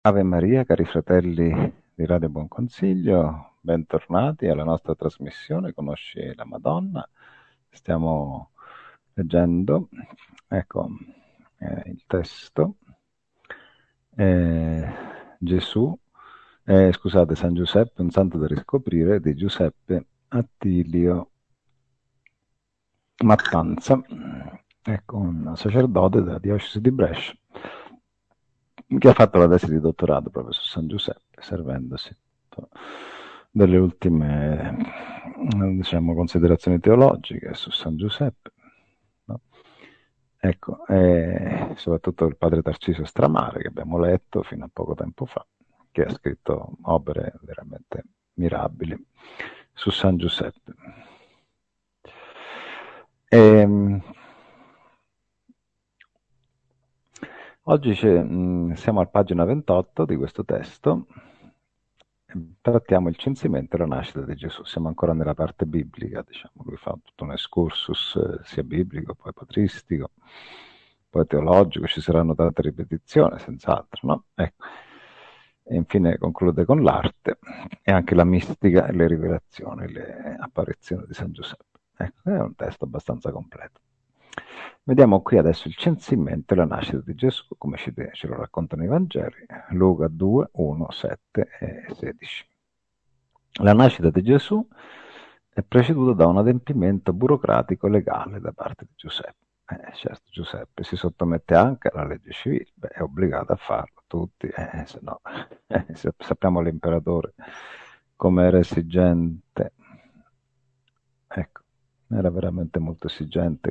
Ave Maria, cari fratelli di Radio Buon Consiglio, bentornati alla nostra trasmissione Conosci la Madonna. Stiamo leggendo, ecco, il testo. Eh, Gesù, scusate, San Giuseppe, un santo da riscoprire, di Giuseppe Attilio Mattanza, ecco, un sacerdote della diocesi di Brescia, che ha fatto la tesi di dottorato proprio su San Giuseppe, servendosi delle ultime, diciamo, considerazioni teologiche su San Giuseppe, no? Ecco, e soprattutto il padre Tarcisio Stramare, che abbiamo letto fino a poco tempo fa, che ha scritto opere veramente mirabili su San Giuseppe. Oggi siamo a pagina 28 di questo testo, trattiamo il censimento e la nascita di Gesù. Siamo ancora nella parte biblica, diciamo, lui fa tutto un excursus sia biblico, poi patristico, poi teologico, ci saranno tante ripetizioni, senz'altro, no? Ecco. E infine conclude con l'arte e anche la mistica e le rivelazioni, le apparizioni di San Giuseppe. Ecco, è un testo abbastanza completo. Vediamo qui adesso il censimento e la nascita di Gesù, come ce lo raccontano i Vangeli, Luca 2, 1, 7 e 16. La nascita di Gesù è preceduta da un adempimento burocratico legale da parte di Giuseppe. Certo, Giuseppe si sottomette anche alla legge civile, beh, è obbligato a farlo, tutti, se no, sappiamo l'imperatore come era esigente, ecco, era veramente molto esigente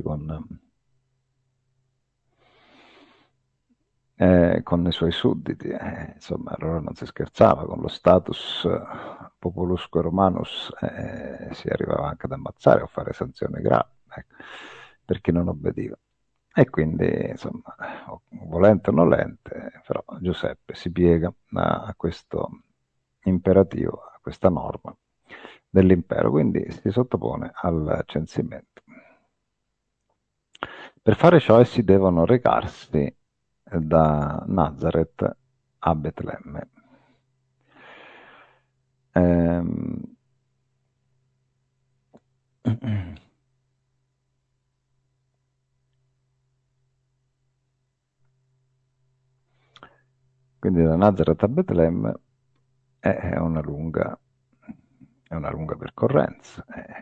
con i suoi sudditi, insomma, allora non si scherzava con lo status populusque romanus, si arrivava anche ad ammazzare o fare sanzioni gravi, ecco, per chi non obbediva. E quindi, insomma, volente o nolente, però Giuseppe si piega a questo imperativo, a questa norma dell'impero, quindi si sottopone al censimento. Per fare ciò essi devono recarsi da Nazareth a Betlemme. Ehm, Quindi da Nazareth a Betlemme è una lunga percorrenza,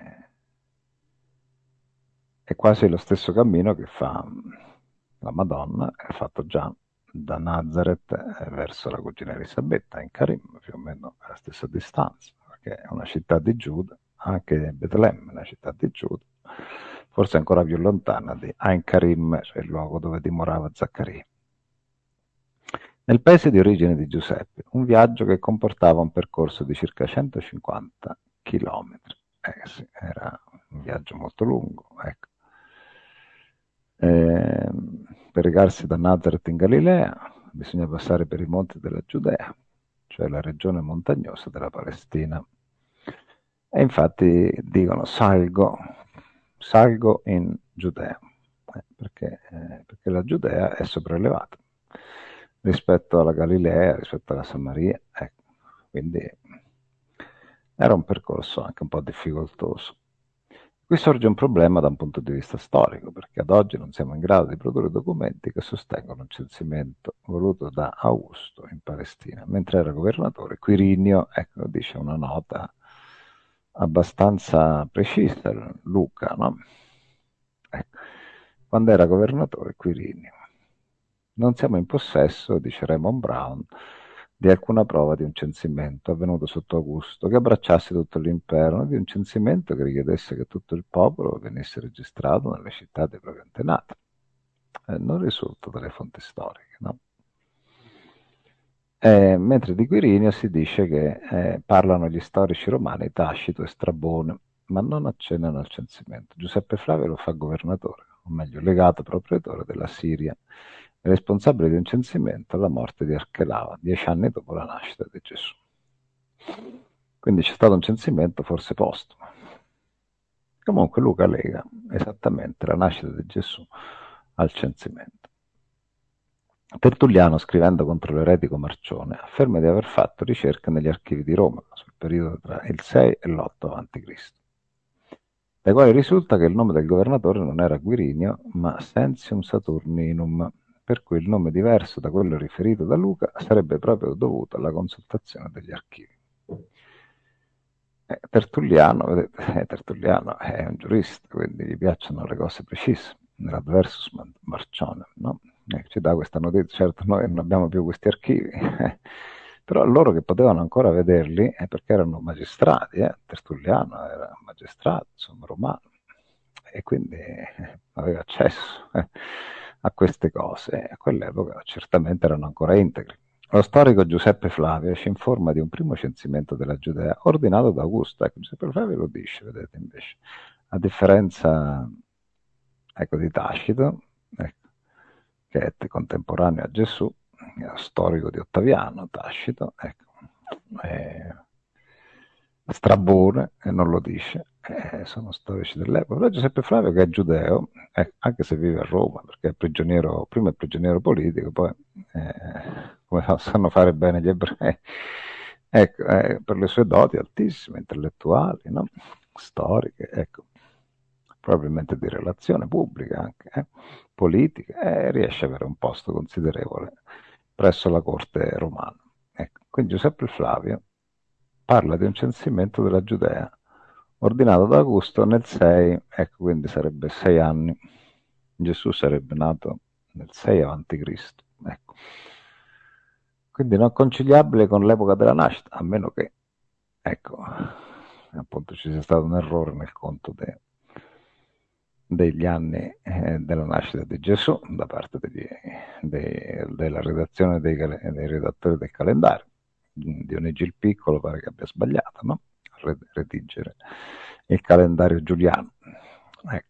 è quasi lo stesso cammino che fa la Madonna, è fatto già da Nazareth verso la cugina Elisabetta, in Carim, più o meno alla stessa distanza, perché è una città di Giuda, anche Betlemme è una città di Giuda, forse ancora più lontana di Ein Karim, cioè il luogo dove dimorava Zaccaria. Nel paese di origine di Giuseppe, un viaggio che comportava un percorso di circa 150 chilometri. Sì, era un viaggio molto lungo, ecco. Per recarsi da Nazareth in Galilea bisogna passare per i monti della Giudea, cioè la regione montagnosa della Palestina. E infatti dicono salgo in Giudea, perché la Giudea è sopraelevata rispetto alla Galilea, rispetto alla Samaria, ecco. Quindi era un percorso anche un po' difficoltoso. Qui sorge un problema da un punto di vista storico, perché ad oggi non siamo in grado di produrre documenti che sostengono un censimento voluto da Augusto in Palestina, mentre era governatore Quirinio, ecco, dice una nota abbastanza precisa, Luca, no? Ecco, quando era governatore Quirinio. Non siamo in possesso, dice Raymond Brown, di alcuna prova di un censimento avvenuto sotto Augusto che abbracciasse tutto l'impero, né di un censimento che richiedesse che tutto il popolo venisse registrato nelle città dei propri antenati. Non risulta dalle fonti storiche, no? Mentre di Quirinio si dice che parlano gli storici romani Tacito e Strabone, ma non accennano al censimento. Giuseppe Flavio lo fa governatore, o meglio legato proprietario della Siria, responsabile di un censimento alla morte di Archelao, 10 anni dopo la nascita di Gesù. Quindi c'è stato un censimento forse postumo. Comunque Luca lega esattamente la nascita di Gesù al censimento. Tertulliano, scrivendo contro l'eretico Marcione, afferma di aver fatto ricerche negli archivi di Roma sul periodo tra il 6 e l'8 a.C., dai quali risulta che il nome del governatore non era Quirinio, ma Sensium Saturninum, per cui il nome diverso da quello riferito da Luca sarebbe proprio dovuto alla consultazione degli archivi. Tertulliano, vedete, Tertulliano è un giurista, quindi gli piacciono le cose precise, nell'adversus Marcione, no? Ci dà questa notizia, certo noi non abbiamo più questi archivi, però loro che potevano ancora vederli è perché erano magistrati, Tertulliano era un magistrato, insomma, romano, e quindi aveva accesso a queste cose, a quell'epoca certamente erano ancora integri. Lo storico Giuseppe Flavio ci informa di un primo censimento della Giudea ordinato da Augusto. Ecco, Giuseppe Flavio lo dice, vedete invece, a differenza ecco, di Tacito, ecco, che è contemporaneo a Gesù, era storico di Ottaviano, Tacito, ecco, Strabone, e non lo dice, sono storici dell'epoca. Però Giuseppe Flavio, che è giudeo, anche se vive a Roma, perché è prigioniero, prima è prigioniero politico, poi, come sanno fare bene gli ebrei, ecco, per le sue doti altissime, intellettuali, no? Storiche, ecco, probabilmente di relazione pubblica anche, politica, riesce ad avere un posto considerevole presso la corte romana. Ecco, quindi Giuseppe Flavio parla di un censimento della Giudea ordinato da Augusto nel 6, ecco, quindi sarebbe 6 anni. Gesù sarebbe nato nel 6 avanti Cristo, ecco. Quindi non conciliabile con l'epoca della nascita, a meno che, ecco, appunto ci sia stato un errore nel conto degli anni della nascita di Gesù da parte della redazione dei redattori del calendario. Dionigi il Piccolo pare che abbia sbagliato, no? A redigere il calendario giuliano. Ecco.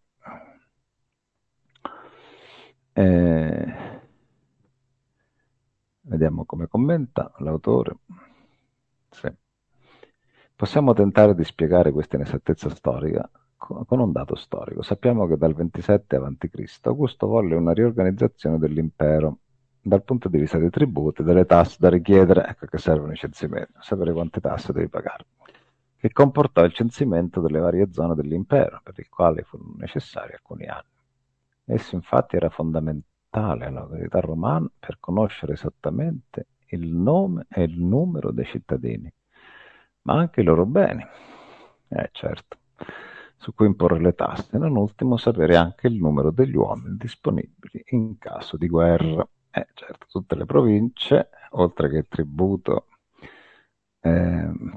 Vediamo come commenta l'autore. Sì. Possiamo tentare di spiegare questa inesattezza storica con un dato storico. Sappiamo che dal 27 a.C. Augusto volle una riorganizzazione dell'impero dal punto di vista dei tributi, delle tasse da richiedere, ecco che servono i censimenti, sapere quante tasse devi pagare, che comportò il censimento delle varie zone dell'impero, per il quale furono necessari alcuni anni. Esso infatti era fondamentale all'autorità romana per conoscere esattamente il nome e il numero dei cittadini, ma anche i loro beni, certo, su cui imporre le tasse, e non ultimo sapere anche il numero degli uomini disponibili in caso di guerra. Certo, tutte le province, oltre che il tributo, ehm,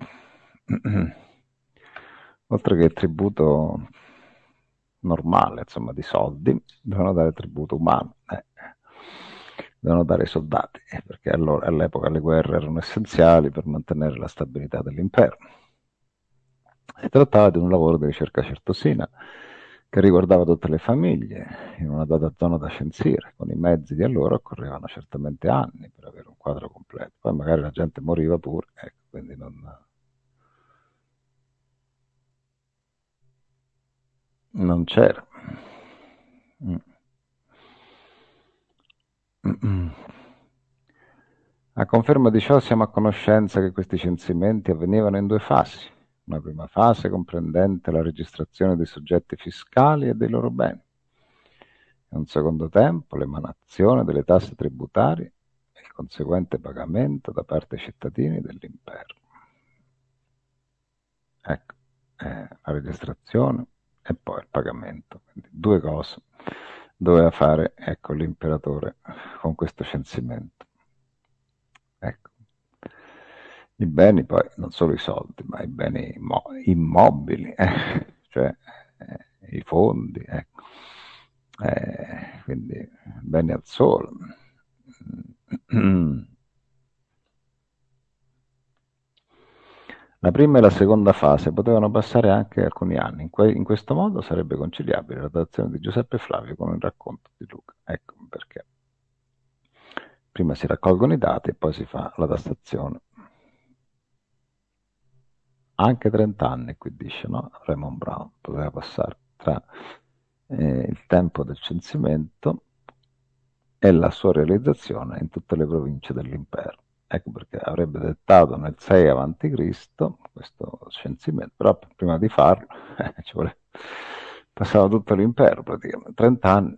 oltre che il tributo normale, insomma, di soldi, devono dare tributo umano, devono dare i soldati, perché allora, all'epoca le guerre erano essenziali per mantenere la stabilità dell'impero. Si trattava di un lavoro di ricerca certosina che riguardava tutte le famiglie in una data zona da censire. Con i mezzi di allora occorrevano certamente anni per avere un quadro completo. Poi magari la gente moriva pure, ecco, quindi non c'era. Mm. Mm. A conferma di ciò siamo a conoscenza che questi censimenti avvenivano in due fasi. Una prima fase comprendente la registrazione dei soggetti fiscali e dei loro beni, e un secondo tempo l'emanazione delle tasse tributarie e il conseguente pagamento da parte dei cittadini dell'impero. Ecco, la registrazione e poi il pagamento. Quindi due cose doveva fare, ecco, l'imperatore con questo censimento. Ecco. I beni poi, non solo i soldi, ma i beni immobili, cioè i fondi, ecco. Quindi beni al sole. La prima e la seconda fase potevano passare anche alcuni anni. In questo modo sarebbe conciliabile la datazione di Giuseppe Flavio con il racconto di Luca. Ecco perché. Prima si raccolgono i dati e poi si fa la tassazione. Anche 30 anni, qui dice, no? Raymond Brown poteva passare tra il tempo del censimento e la sua realizzazione in tutte le province dell'impero. Ecco perché avrebbe dettato nel 6 avanti Cristo questo censimento, però prima di farlo ci vuole, passava tutto l'impero praticamente, 30 anni.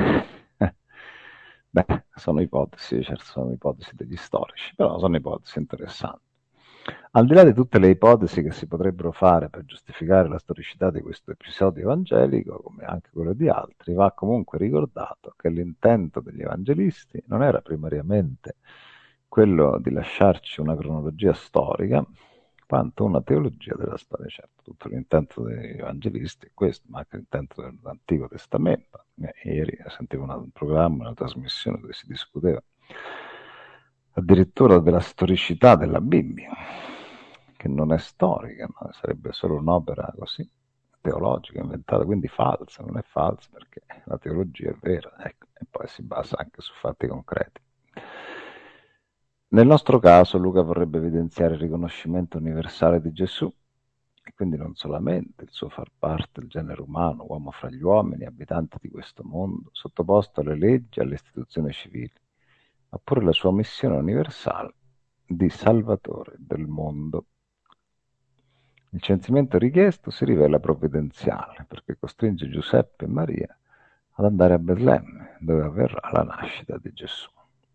Beh, sono ipotesi, certo sono ipotesi degli storici, però sono ipotesi interessanti. Al di là di tutte le ipotesi che si potrebbero fare per giustificare la storicità di questo episodio evangelico, come anche quello di altri, va comunque ricordato che l'intento degli evangelisti non era primariamente quello di lasciarci una cronologia storica, quanto una teologia della storia. Certo, tutto l'intento degli evangelisti è questo, ma anche l'intento dell'Antico Testamento. Ieri sentivo un programma, una trasmissione dove si discuteva addirittura della storicità della Bibbia, che non è storica, ma sarebbe solo un'opera così teologica inventata, quindi falsa, non è falsa perché la teologia è vera, ecco, e poi si basa anche su fatti concreti. Nel nostro caso Luca vorrebbe evidenziare il riconoscimento universale di Gesù, e quindi non solamente il suo far parte del genere umano, uomo fra gli uomini, abitante di questo mondo, sottoposto alle leggi e alle istituzioni civili, ma pure la sua missione universale di Salvatore del mondo. Il censimento richiesto si rivela provvidenziale perché costringe Giuseppe e Maria ad andare a Betlemme, dove avverrà la nascita di Gesù,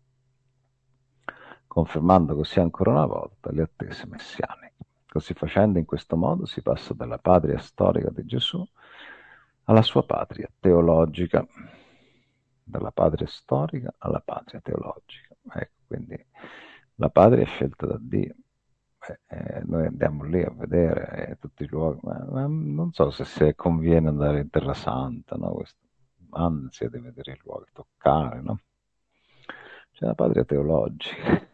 confermando così ancora una volta le attese messianiche. Così facendo, in questo modo, si passa dalla patria storica di Gesù alla sua patria teologica, dalla patria storica alla patria teologica. Ecco, quindi la patria è scelta da Dio. Noi andiamo lì a vedere tutti i luoghi, ma non so se conviene andare in Terra Santa, no? Ansia di vedere i luoghi, toccare, no? C'è la patria teologica.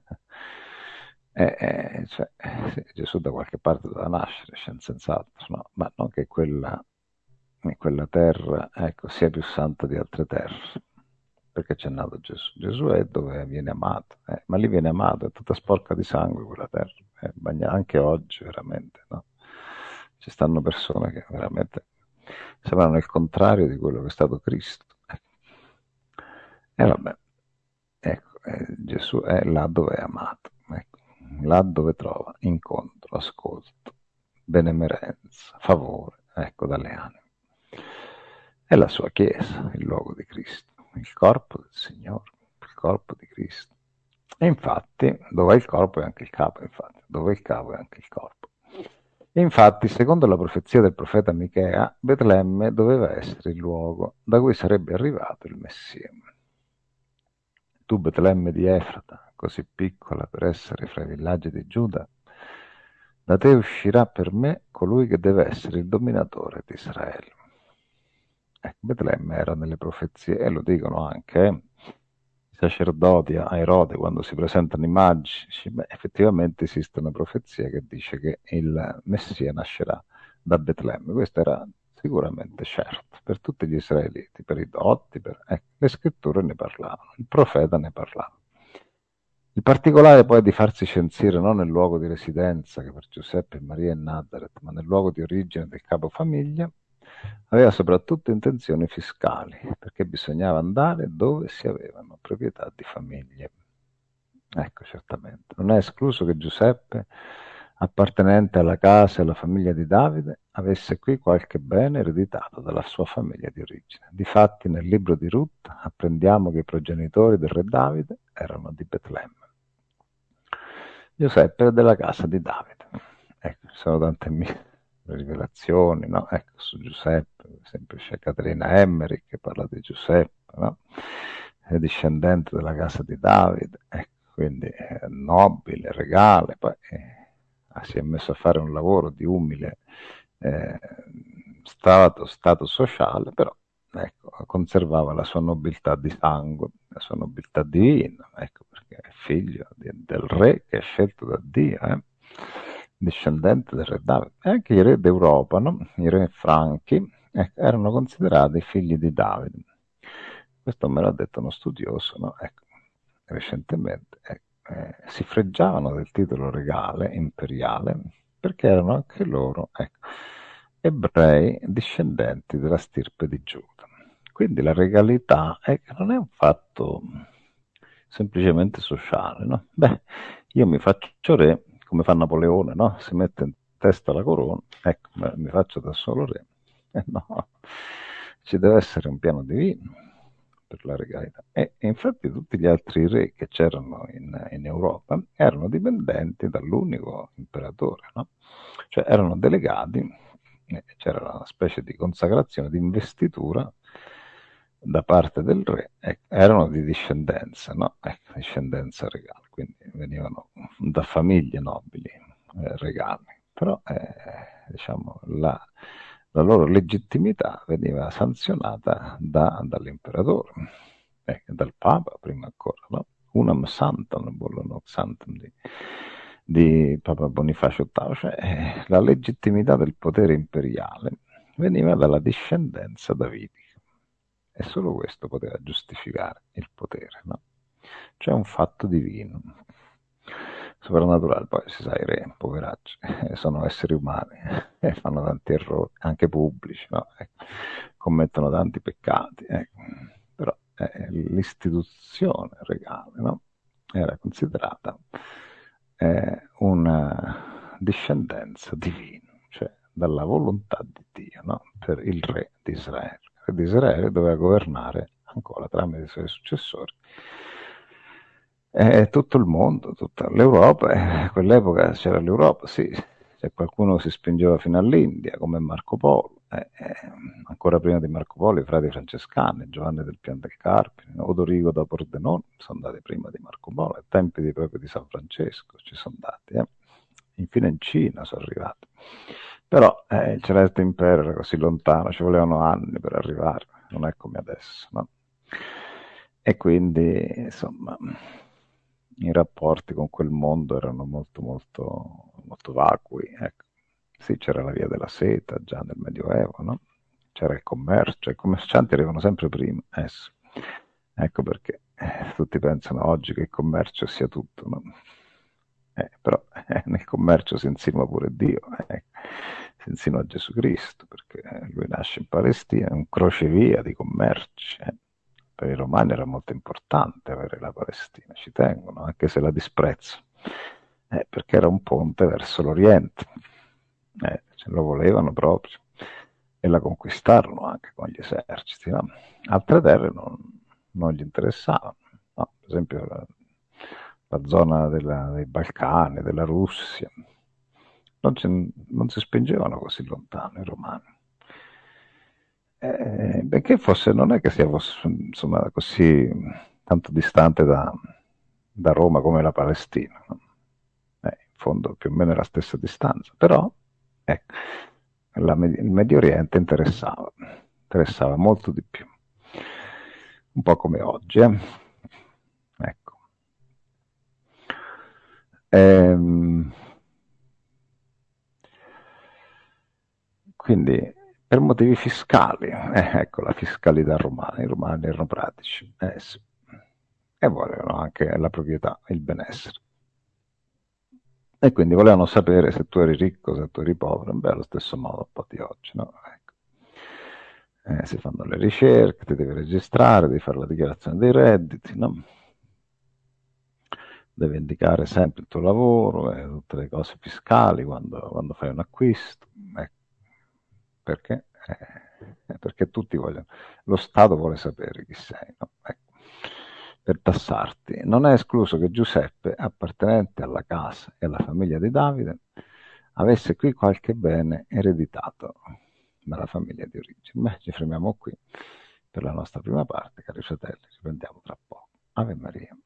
Cioè, sì, Gesù da qualche parte doveva nascere, senz'altro, no? Ma non che in quella terra, ecco, sia più santa di altre terre. Perché c'è nato Gesù? Gesù è dove viene amato, ma lì viene amato, è tutta sporca di sangue quella terra, anche oggi veramente, no? Ci stanno persone che veramente sembrano il contrario di quello che è stato Cristo. E vabbè, ecco, Gesù è là dove è amato, ecco, là dove trova incontro, ascolto, benemerenza, favore, ecco, dalle anime. È la sua Chiesa, il luogo di Cristo, il corpo del Signore, il corpo di Cristo. E infatti, dove è il corpo è anche il capo, infatti, dove è il capo è anche il corpo. E infatti, secondo la profezia del profeta Michea, Betlemme doveva essere il luogo da cui sarebbe arrivato il Messia. Tu, Betlemme di Efrata, così piccola per essere fra i villaggi di Giuda, da te uscirà per me colui che deve essere il dominatore di Israele. Betlemme era nelle profezie, e lo dicono anche i sacerdoti a Erode quando si presentano i magi, beh, effettivamente esiste una profezia che dice che il Messia nascerà da Betlemme. Questo era sicuramente certo per tutti gli israeliti, per i dotti, le scritture ne parlavano, il profeta ne parlava. Il particolare poi è di farsi censire non nel luogo di residenza, che per Giuseppe e Maria è Nazareth, ma nel luogo di origine del capofamiglia, aveva soprattutto intenzioni fiscali, perché bisognava andare dove si avevano proprietà di famiglie. Ecco, certamente. Non è escluso che Giuseppe, appartenente alla casa e alla famiglia di Davide, avesse qui qualche bene ereditato dalla sua famiglia di origine. Difatti, nel libro di Ruth apprendiamo che i progenitori del re Davide erano di Betlemme. Giuseppe è della casa di Davide. Ecco, ci sono tante rivelazioni, no? Ecco, su Giuseppe, per esempio c'è Caterina Emmerich che parla di Giuseppe, no? È discendente della casa di Davide, ecco, quindi è nobile, regale, poi si è messo a fare un lavoro di umile eh, stato sociale, però ecco, conservava la sua nobiltà di sangue, la sua nobiltà divina, ecco, perché è figlio del re che è scelto da Dio, discendente del re Davide. E anche i re d'Europa, no? I re franchi, ecco, erano considerati figli di Davide. Questo me l'ha detto uno studioso, no? Ecco, recentemente, si fregiavano del titolo regale imperiale perché erano anche loro, ecco, ebrei discendenti della stirpe di Giuda. Quindi la regalità non è un fatto semplicemente sociale, no? Beh, io mi faccio re, come fa Napoleone, no? Si mette in testa la corona, ecco, mi faccio da solo re. No, ci deve essere un piano divino per la regalità. E infatti tutti gli altri re che c'erano in Europa erano dipendenti dall'unico imperatore, no? Cioè erano delegati, c'era una specie di consacrazione, di investitura da parte del re, erano di discendenza, no? Discendenza regale, quindi venivano da famiglie nobili, regali, però diciamo, la loro legittimità veniva sanzionata dall'imperatore, dal Papa prima ancora, no? Unam Santam, Bologna Santam di Papa Bonifacio VIII, cioè la legittimità del potere imperiale veniva dalla discendenza davidica e solo questo poteva giustificare il potere, no? Cioè un fatto divino, soprannaturale. Poi si sa, i re, poveracci, sono esseri umani e fanno tanti errori, anche pubblici, no? Commettono tanti peccati, però l'istituzione regale, no? Era considerata una discendenza divina, cioè dalla volontà di Dio, no? Per il re di Israele. Il re di Israele doveva governare ancora tramite i suoi successori tutto il mondo, tutta l'Europa. Quell'epoca c'era l'Europa, sì, cioè qualcuno si spingeva fino all'India come Marco Polo, ancora prima di Marco Polo i frati francescani, Giovanni del Pian del Carpine, Odorigo da Pordenone sono andati prima di Marco Polo, ai tempi proprio di San Francesco ci sono andati, infine in Cina sono arrivati, però il Celeste Impero era così lontano, ci volevano anni per arrivare, non è come adesso, no? E quindi insomma i rapporti con quel mondo erano molto molto molto vacui, ecco. Sì, c'era la via della seta già nel Medioevo, no? C'era il commercio, i commercianti arrivano sempre prima, sì. Ecco perché tutti pensano oggi che il commercio sia tutto, no? Però nel commercio si insinua pure Dio, si insinua Gesù Cristo, perché lui nasce in Palestina, è un crocevia di commerci. Per i romani era molto importante avere la Palestina, ci tengono, anche se la disprezzano, perché era un ponte verso l'Oriente, ce lo volevano proprio, e la conquistarono anche con gli eserciti, no? Altre terre non gli interessavano, no? Per esempio la zona dei Balcani, della Russia, non si spingevano così lontano i romani. Benché fosse, non è che sia insomma, così tanto distante da Roma come la Palestina, no? In fondo più o meno è la stessa distanza, però ecco, il Medio Oriente interessava molto di più, un po' come oggi, ecco. Quindi per motivi fiscali, ecco la fiscalità romana, i romani erano pratici, sì. E volevano anche la proprietà, il benessere. E quindi volevano sapere se tu eri ricco, se tu eri povero, beh, allo stesso modo un po' di oggi, no? Ecco. Si fanno le ricerche, ti devi registrare, devi fare la dichiarazione dei redditi, no? Devi indicare sempre il tuo lavoro e tutte le cose fiscali quando fai un acquisto, ecco. Perché? Perché tutti vogliono, lo Stato vuole sapere chi sei, no? Ecco. Per tassarti. Non è escluso che Giuseppe, appartenente alla casa e alla famiglia di Davide, avesse qui qualche bene ereditato dalla famiglia di origine. Beh, ci fermiamo qui per la nostra prima parte, cari fratelli, ci prendiamo tra poco. Ave Maria.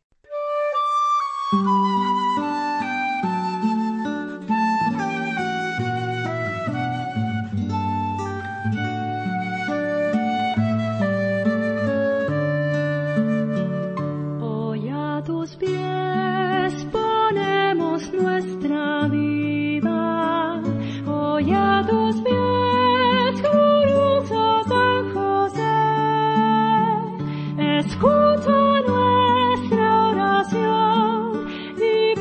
Hoy a tus pies ponemos nuestra vida, hoy a tus pies, glorioso San José, escucha nuestra oración y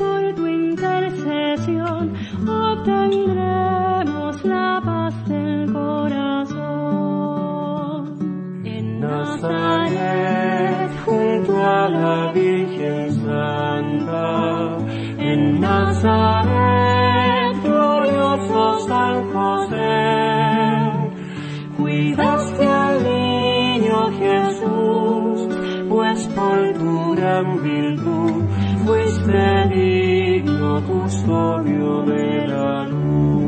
En Nazaret, glorioso San José, cuidaste al niño Jesús, pues por tu gran virtud fuiste digno custodio de la luz.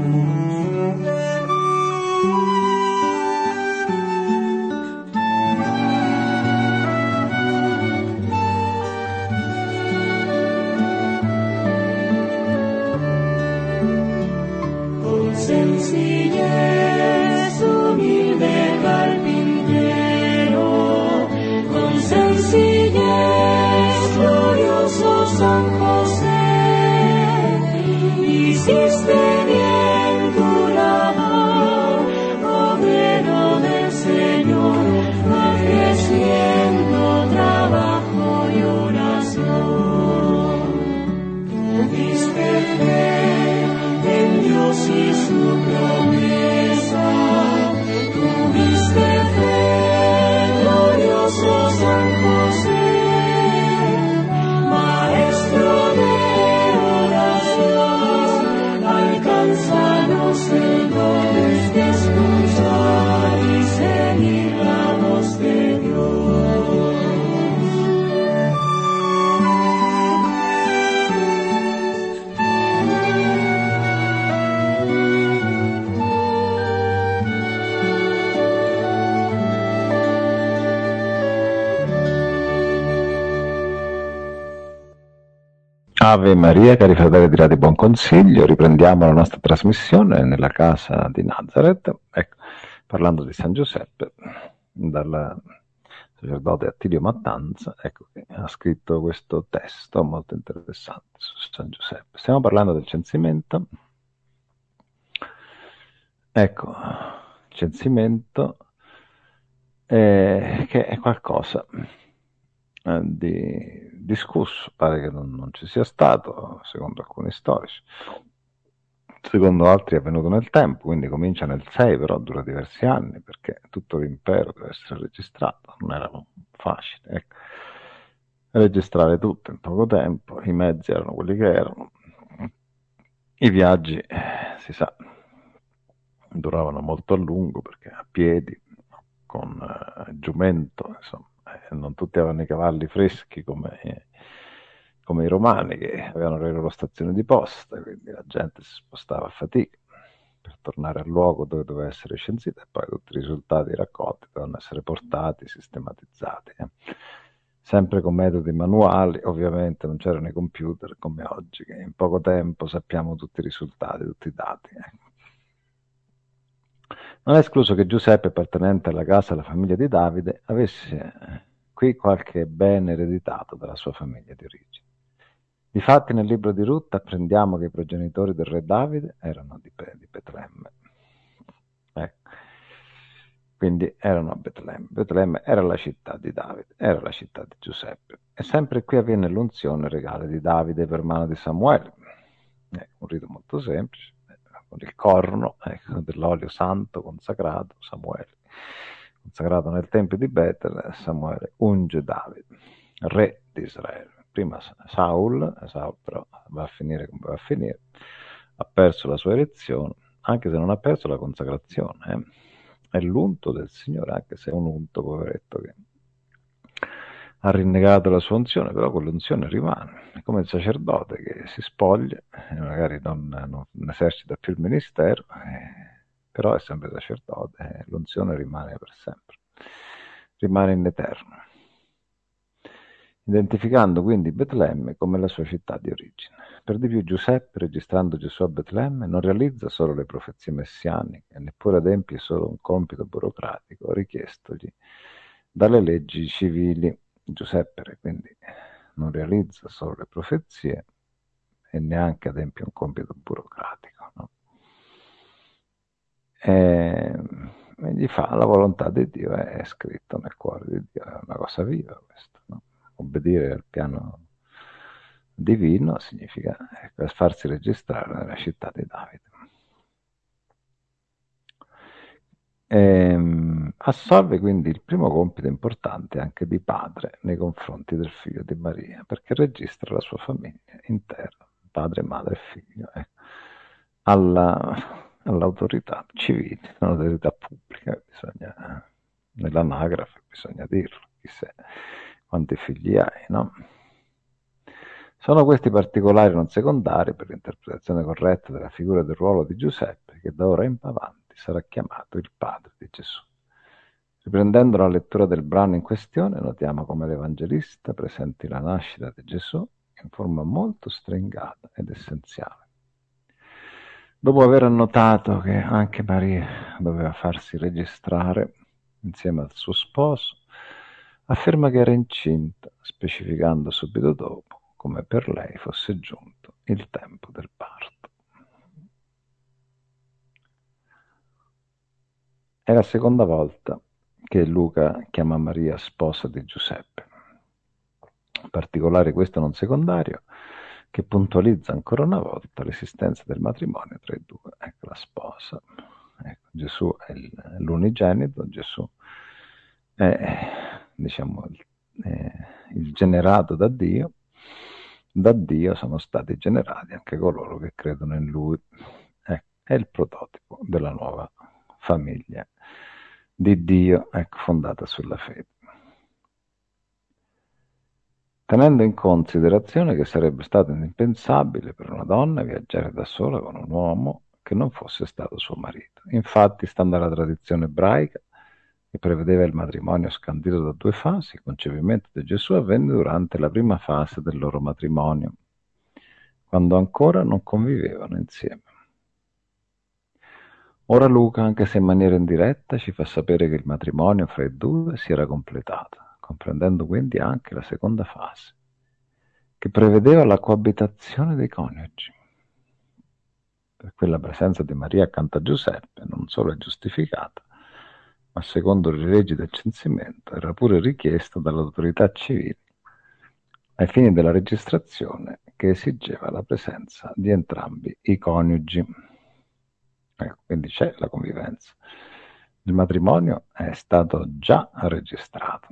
Sencillez, humilde carpintero, con sencillez, glorioso San José, hiciste bien tu labor, obrero del Señor, ofreciendo trabajo y oración. Tuviste fe en Dios y su promesa, tuviste fe, glorioso San José, maestro de oración, alcánzanos el don de escuchar y seguir la voz de Dios. Ave Maria, cari fratelli di Radio Buon Consiglio, riprendiamo la nostra trasmissione nella casa di Nazareth, ecco, parlando di San Giuseppe, dal sacerdote Attilio Mattanza, ecco, che ha scritto questo testo molto interessante su San Giuseppe. Stiamo parlando del censimento, ecco, il censimento che è qualcosa di discusso, pare che non ci sia stato, secondo alcuni storici, secondo altri è avvenuto nel tempo, quindi comincia nel 6, però dura diversi anni, perché tutto l'impero deve essere registrato, non era facile, ecco, registrare tutto in poco tempo, i mezzi erano quelli che erano, i viaggi, si sa, duravano molto a lungo, perché a piedi, con giumento, insomma, non tutti avevano i cavalli freschi come i romani, che avevano le loro stazioni di posta, quindi la gente si spostava a fatica per tornare al luogo dove doveva essere censita, e poi tutti i risultati raccolti dovevano essere portati, sistematizzati. Sempre con metodi manuali, ovviamente non c'erano i computer come oggi, che in poco tempo sappiamo tutti i risultati, tutti i dati. Non è escluso che Giuseppe, appartenente alla casa e alla famiglia di Davide, avesse qui qualche bene ereditato dalla sua famiglia di origine. Difatti nel libro di Rut apprendiamo che i progenitori del re Davide erano di Betlemme. Ecco. Quindi erano a Betlemme. Betlemme era la città di Davide, era la città di Giuseppe. E sempre qui avviene l'unzione regale di Davide per mano di Samuele. Un rito molto semplice, con il corno dell'olio santo consacrato, Samuele, consacrato nel tempio di Betel, Samuele unge Davide, re di Israele. Prima Saul però va a finire come va a finire, ha perso la sua elezione, anche se non ha perso la consacrazione, è l'unto del Signore, anche se è un unto poveretto che ha rinnegato la sua unzione, però quell'unzione rimane. È come il sacerdote che si spoglia e magari non esercita più il ministero, però è sempre sacerdote, l'unzione rimane per sempre, rimane in eterno, identificando quindi Betlemme come la sua città di origine. Per di più Giuseppe, registrando Gesù a Betlemme, non realizza solo le profezie messianiche, neppure adempie solo un compito burocratico richiestogli dalle leggi civili. Giuseppe quindi non realizza solo le profezie e neanche adempie un compito burocratico, no? E gli fa la volontà di Dio, è scritto nel cuore di Dio, è una cosa viva questo, no? Obbedire al piano divino significa farsi registrare nella città di Davide. Assolve quindi il primo compito importante anche di padre nei confronti del figlio di Maria, perché registra la sua famiglia intera padre, madre e figlio, all'autorità civile, all'autorità pubblica, nell'anagrafe bisogna dirlo, chi sei, quanti figli hai, no? Sono questi particolari non secondari per l'interpretazione corretta della figura del ruolo di Giuseppe che da ora in avanti sarà chiamato il padre di Gesù. Riprendendo la lettura del brano in questione, notiamo come l'Evangelista presenti la nascita di Gesù in forma molto stringata ed essenziale. Dopo aver annotato che anche Maria doveva farsi registrare insieme al suo sposo, afferma che era incinta, specificando subito dopo come per lei fosse giunto il tempo del parto. È la seconda volta che Luca chiama Maria sposa di Giuseppe. In particolare questo non secondario, che puntualizza ancora una volta l'esistenza del matrimonio tra i due. Ecco la sposa. Ecco, Gesù è l'unigenito, Gesù è, diciamo, il generato da Dio sono stati generati anche coloro che credono in Lui. È il prototipo della nuova famiglia di Dio, fondata sulla fede. Tenendo in considerazione che sarebbe stato impensabile per una donna viaggiare da sola con un uomo che non fosse stato suo marito. Infatti, stando alla tradizione ebraica, che prevedeva il matrimonio scandito da due fasi, il concepimento di Gesù avvenne durante la prima fase del loro matrimonio, quando ancora non convivevano insieme. Ora Luca, anche se in maniera indiretta, ci fa sapere che il matrimonio fra i due si era completato, comprendendo quindi anche la seconda fase, che prevedeva la coabitazione dei coniugi. Per cui la presenza di Maria accanto a Giuseppe non solo è giustificata, ma secondo le leggi del censimento era pure richiesta dall'autorità civile ai fini della registrazione che esigeva la presenza di entrambi i coniugi. Quindi c'è la convivenza. Il matrimonio è stato già registrato.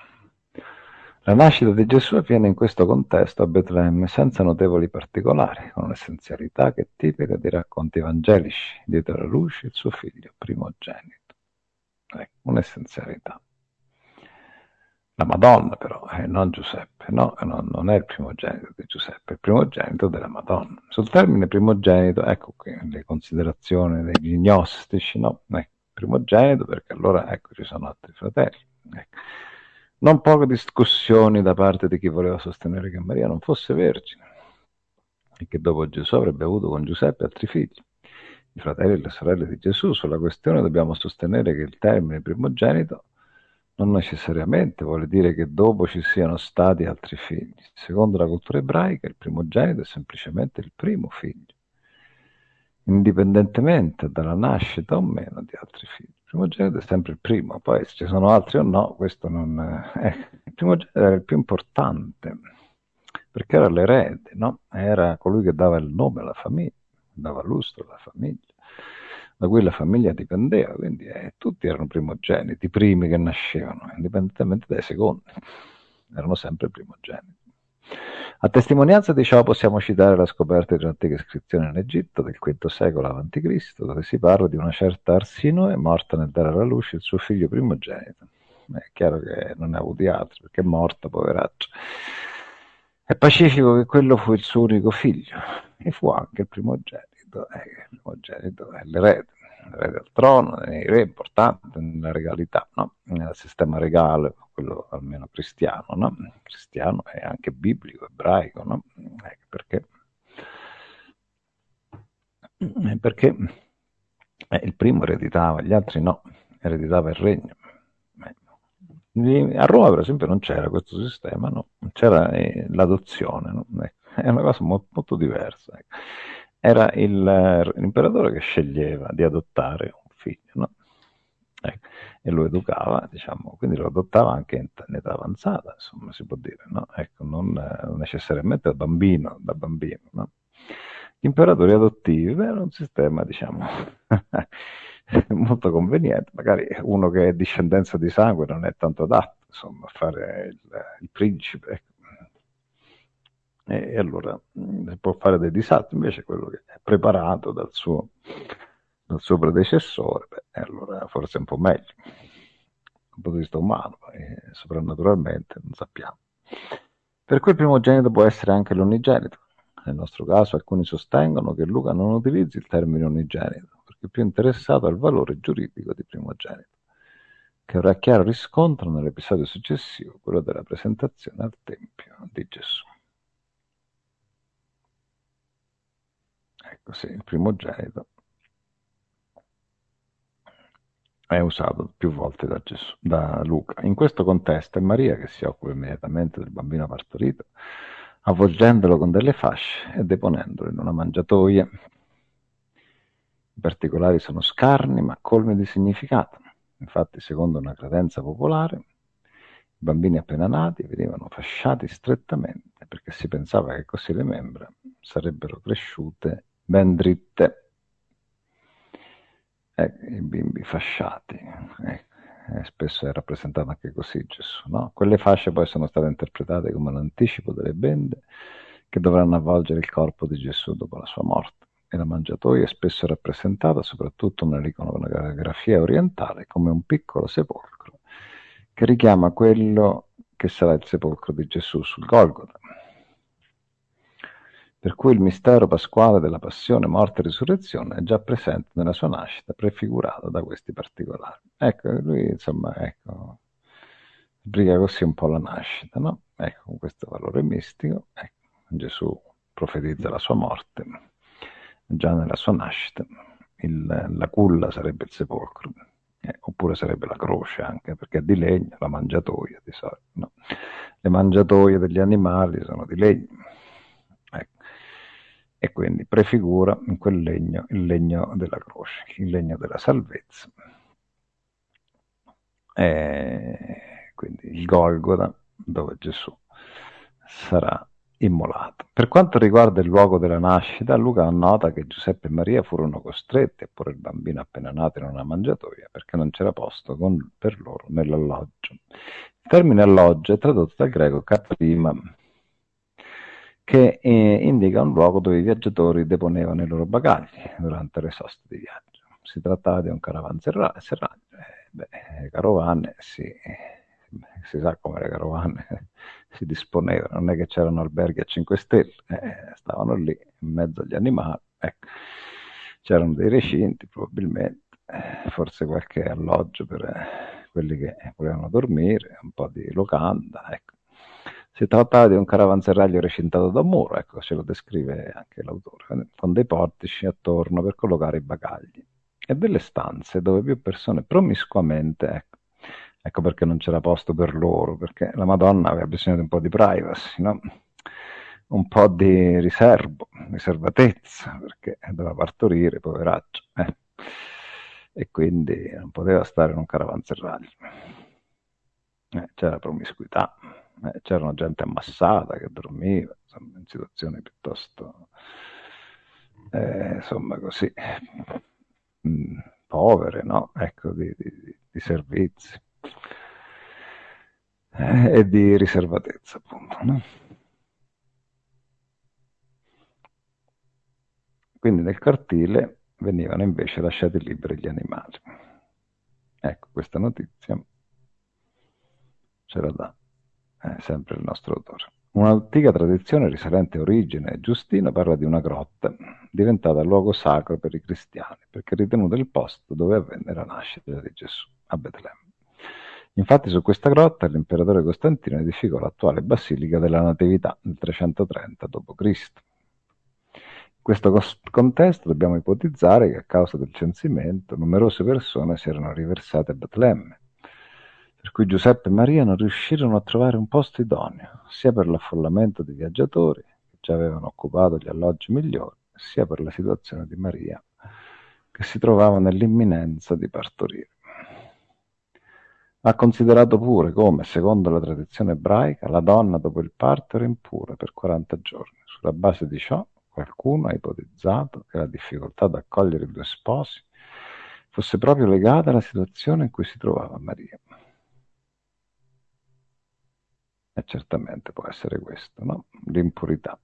La nascita di Gesù avviene in questo contesto a Betlemme senza notevoli particolari, con un'essenzialità che è tipica dei racconti evangelici, diede alla luce il suo figlio primogenito. Un'essenzialità. La Madonna però, non Giuseppe, no, non è il primogenito di Giuseppe, è il primogenito della Madonna. Sul termine primogenito, ecco qui le considerazioni degli gnostici, no? Primogenito perché allora, ci sono altri fratelli. Non poche discussioni da parte di chi voleva sostenere che Maria non fosse vergine e che dopo Gesù avrebbe avuto con Giuseppe altri figli. I fratelli e le sorelle di Gesù, sulla questione dobbiamo sostenere che il termine primogenito non necessariamente vuole dire che dopo ci siano stati altri figli. Secondo la cultura ebraica, il primogenito è semplicemente il primo figlio, indipendentemente dalla nascita o meno di altri figli. Il primogenito è sempre il primo, poi se ci sono altri o no, questo non è. Il primogenito era il più importante, perché era l'erede, no? Era colui che dava il nome alla famiglia, dava lustro alla famiglia, da cui la famiglia dipendeva, quindi tutti erano primogeniti, i primi che nascevano, indipendentemente dai secondi, erano sempre primogeniti. A testimonianza di ciò possiamo citare la scoperta di un'antica iscrizione in Egitto del V secolo a.C., dove si parla di una certa Arsinoe morta nel dare alla luce il suo figlio primogenito. È chiaro che non ne ha avuti altri, perché è morta, poveraccia. È pacifico che quello fu il suo unico figlio, e fu anche il primogenito è l'erede al trono, nei re importante, nella regalità, no? Nel sistema regale, quello almeno cristiano, no? Cristiano è anche biblico, ebraico, no? Perché il primo ereditava, gli altri no, ereditava il regno. A Roma, per esempio, non c'era questo sistema, no? C'era l'adozione, no? È una cosa molto diversa. Era l'imperatore che sceglieva di adottare un figlio, no? E lo educava, diciamo, quindi lo adottava anche in età avanzata, insomma, si può dire, no? Non necessariamente da bambino, no? Gli imperatori adottivi era un sistema, diciamo, molto conveniente. Magari uno che è discendenza di sangue non è tanto adatto, insomma, a fare il principe. e allora si può fare dei disastri, invece quello che è preparato dal suo predecessore, beh, allora forse è un po' meglio, dal punto di vista umano, e soprannaturalmente non sappiamo. Per cui il primogenito può essere anche l'unigenito. Nel nostro caso alcuni sostengono che Luca non utilizzi il termine unigenito, perché è più interessato al valore giuridico di primogenito, che avrà chiaro riscontro nell'episodio successivo, quello della presentazione al Tempio di Gesù. Ecco sì, il primogenito è usato più volte da, Gesù, da Luca. In questo contesto è Maria che si occupa immediatamente del bambino partorito, avvolgendolo con delle fasce e deponendolo in una mangiatoia. I particolari sono scarni ma colmi di significato. Infatti, secondo una credenza popolare, i bambini appena nati venivano fasciati strettamente perché si pensava che così le membra sarebbero cresciute ben dritte. I bimbi fasciati, spesso è rappresentato anche così Gesù, no? Quelle fasce poi sono state interpretate come un anticipo delle bende che dovranno avvolgere il corpo di Gesù dopo la sua morte. E la mangiatoia è spesso rappresentata, soprattutto nell'iconografia orientale, come un piccolo sepolcro che richiama quello che sarà il sepolcro di Gesù sul Golgota. Per cui il mistero pasquale della passione, morte e risurrezione è già presente nella sua nascita, prefigurato da questi particolari. Ecco, lui insomma, ecco, sbriga così un po' la nascita, no? Ecco, con questo valore mistico, ecco, Gesù profetizza la sua morte, già nella sua nascita. La culla sarebbe il sepolcro, oppure sarebbe la croce anche, perché è di legno, la mangiatoia di solito, no? Le mangiatoie degli animali sono di legno. Ecco. E quindi prefigura in quel legno il legno della croce, il legno della salvezza. E quindi il Golgota, dove Gesù sarà immolato. Per quanto riguarda il luogo della nascita, Luca annota che Giuseppe e Maria furono costretti a porre il bambino appena nato in una mangiatoia perché non c'era posto per loro nell'alloggio. Il termine alloggio è tradotto dal greco katarima, che indica un luogo dove i viaggiatori deponevano i loro bagagli durante le soste di viaggio. Si trattava di un caravanserraglio. Carovane, si sa come le carovane si disponevano, non è che c'erano alberghi a 5 stelle, stavano lì in mezzo agli animali, ecco. C'erano dei recinti probabilmente, forse qualche alloggio per quelli che volevano dormire, un po' di locanda, ecco. Si trattava di un caravanserraglio recintato da un muro, ecco, ce lo descrive anche l'autore, con dei portici attorno per collocare i bagagli e delle stanze dove più persone promiscuamente, ecco perché non c'era posto per loro, perché la Madonna aveva bisogno di un po' di privacy, no? Un po' di riservatezza, perché doveva partorire, poveraccio, e quindi non poteva stare in un caravanserraglio. C'era promiscuità, c'era gente ammassata che dormiva, insomma, in situazioni piuttosto, insomma, così, povere, no? Ecco, di servizi e di riservatezza, appunto, no? Quindi nel cortile venivano invece lasciati liberi gli animali. Ecco, questa notizia ce la dà sempre il nostro autore. Un'antica tradizione risalente a Origene e Giustino parla di una grotta diventata luogo sacro per i cristiani, perché ritenuta il posto dove avvenne la nascita di Gesù, a Betlemme. Infatti su questa grotta l'imperatore Costantino edificò l'attuale Basilica della Natività nel 330 d.C. In questo contesto dobbiamo ipotizzare che a causa del censimento numerose persone si erano riversate a Betlemme, per cui Giuseppe e Maria non riuscirono a trovare un posto idoneo, sia per l'affollamento di viaggiatori, che già avevano occupato gli alloggi migliori, sia per la situazione di Maria, che si trovava nell'imminenza di partorire. Va considerato pure come, secondo la tradizione ebraica, la donna dopo il parto era impura per 40 giorni. Sulla base di ciò, qualcuno ha ipotizzato che la difficoltà ad accogliere i due sposi fosse proprio legata alla situazione in cui si trovava Maria. E certamente può essere questo, no? L'impurità.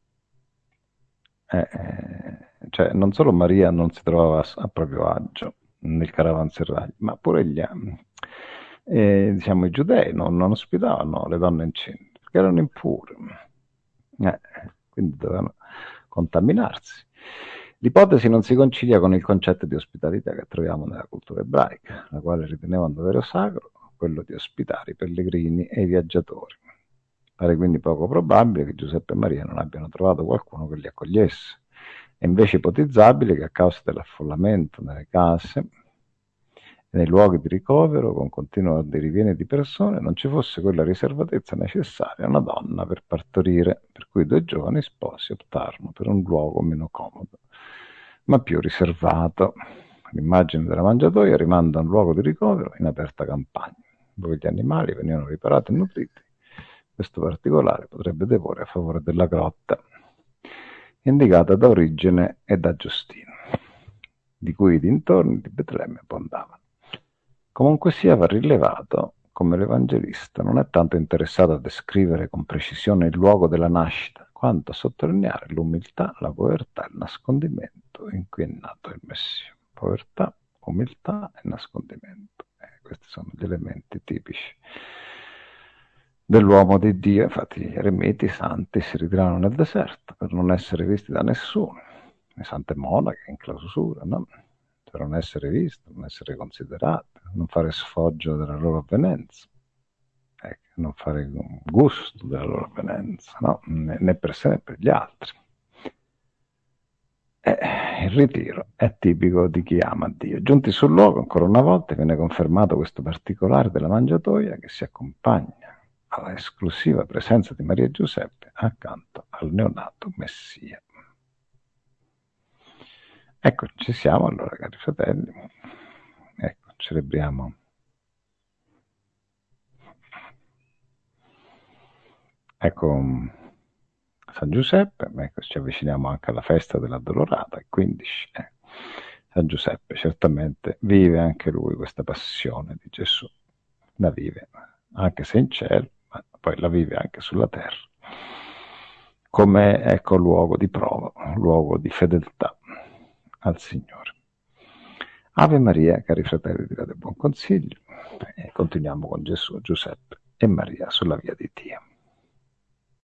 Cioè, non solo Maria non si trovava a proprio agio nel caravanserraglio, ma pure diciamo, i giudei non ospitavano le donne incinte, perché erano impure. Eh, quindi dovevano contaminarsi. L'ipotesi non si concilia con il concetto di ospitalità che troviamo nella cultura ebraica, la quale riteneva un dovere sacro quello di ospitare i pellegrini e i viaggiatori. Pare quindi poco probabile che Giuseppe e Maria non abbiano trovato qualcuno che li accogliesse. È invece ipotizzabile che a causa dell'affollamento nelle case e nei luoghi di ricovero, con continuo andirivieni di persone, non ci fosse quella riservatezza necessaria a una donna per partorire, per cui i due giovani sposi optarono per un luogo meno comodo, ma più riservato. L'immagine della mangiatoia rimanda a un luogo di ricovero in aperta campagna, dove gli animali venivano riparati e nutriti. Questo particolare potrebbe deporre a favore della grotta, indicata da Origene e da Giustino, di cui i dintorni di Betlemme abbondavano. Comunque sia, va rilevato come l'Evangelista non è tanto interessato a descrivere con precisione il luogo della nascita, quanto a sottolineare l'umiltà, la povertà e il nascondimento in cui è nato il Messia. Povertà, umiltà e nascondimento. Questi sono gli elementi tipici dell'uomo di Dio. Infatti gli eremiti, i santi, si ritirano nel deserto per non essere visti da nessuno. Le sante monache in clausura, no? Per non essere viste, non essere considerate, non fare sfoggio della loro avvenenza, non fare gusto della loro avvenenza, no? Né per sé né per gli altri. Il ritiro è tipico di chi ama Dio. Giunti sul luogo, ancora una volta, viene confermato questo particolare della mangiatoia che si accompagna alla esclusiva presenza di Maria e Giuseppe accanto al neonato Messia. Ecco, ci siamo allora, cari fratelli. Ecco, celebriamo San Giuseppe, ecco, ci avviciniamo anche alla festa dell'Addolorata, il 15. San Giuseppe certamente vive anche lui questa passione di Gesù, la vive anche se in cielo, ma poi la vive anche sulla terra, come ecco luogo di prova, luogo di fedeltà al Signore. Ave Maria, cari fratelli di Radio Buon Consiglio, e continuiamo con Gesù, Giuseppe e Maria sulla via di Dio.